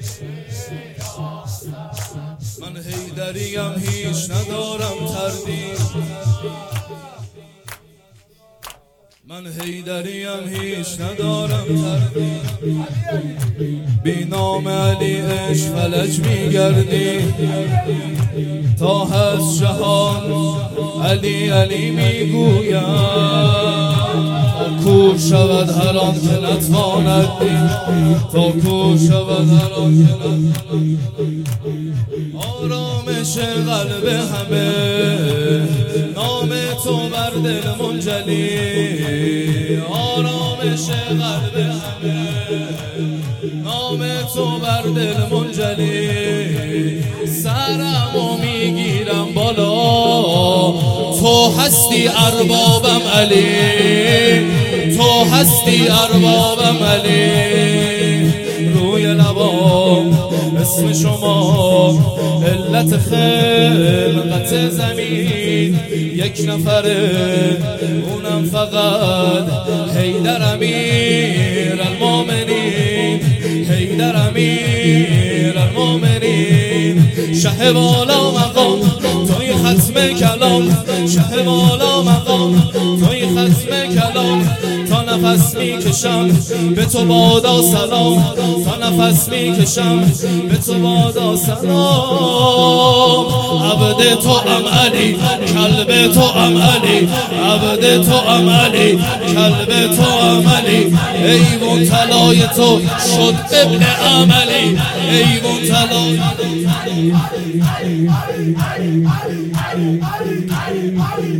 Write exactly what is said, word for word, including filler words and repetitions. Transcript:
من حیدریم هیچ ندارم تردید، من حیدریم هیچ ندارم تردید. بی نام علی عشق فلج میگردی، تا هست جهان علی علی میگویم. کور شود هر آن که نتواند دید، تا کور شود هر آن که نتواند. آرامش قلب همه نام تو بر دل منجلی، آرامش قلب همه نام تو بر دل منجلی. سرمو میگیرم بالا، تو هستی اربابم علی، تو هستی اربابم علی. روی لبام اسم شما علت خلقت زمین، یک نفره اونم فقط حیدر امیر المومنین، حیدر امیر المومنین. شه والا مقام توی ختم کلام، شه والا مقام توی ختم کلام. تا نفس میکشم به تو بادا سلام، تا نفس میکشم به تو بادا سلام. عبد تو ام علی، کلب تو ام علی، عبد تو ام علی، کلب تو ام علی. ایوان طلای تو شد ابن عملی، ایوان طلای